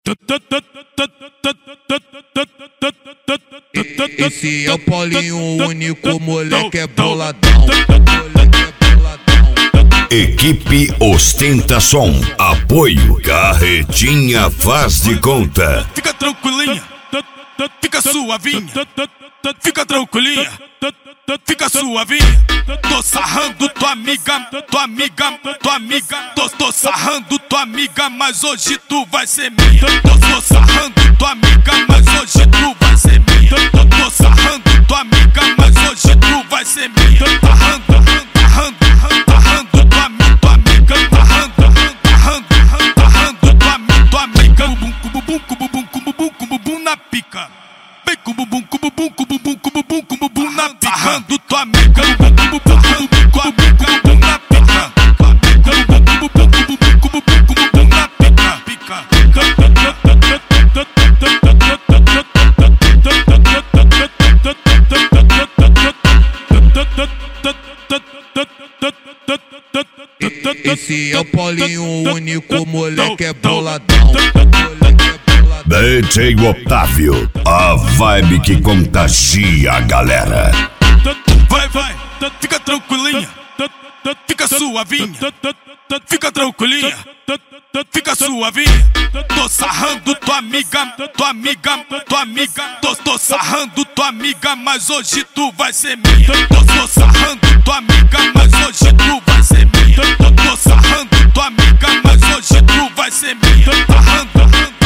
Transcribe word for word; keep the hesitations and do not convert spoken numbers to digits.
Esse é o Paulinho, o único moleque é boladão. Equipe Ostentação. Apoio Carretinha Faz de Conta. Fica tranquilinha, fica suavinha, fica tranquilinha, fica suavinha. Tô sarrando tua amiga, tua amiga, tua amiga. Tô, tô sarrando tua amiga, mas hoje tu vai ser minha. Tô, tô sarrando tua amiga, mas hoje tu vai ser minha. Tô, tô sarrando tua amiga, mas hoje tu vai ser minha. Sarrando, sarrando, sarrando tua amiga, tua amiga. Sarrando, sarrando, sarrando tua amiga, tua amiga. Cububum, cububum, cububum, cububum na pica. Vem cububum, cububum, cububum, cububum, cububum na pica. Sarrando tua amiga. Esse é o Paulinho, o único moleque é boladão. D J Otávio, a vibe que contagia a galera. Vai, vai, fica tranquilinha, fica suavinha, fica tranquilinha, fica suavinha. Tô sarrando tua amiga, tua amiga, tua amiga. Tô, tô sarrando tua amiga, mas hoje tu vai ser minha. Tô, tô sarrando tua amiga, mas hoje tu vai ser minha. Tô, tô sarrando tua amiga, mas hoje tu vai ser minha. Sarrando,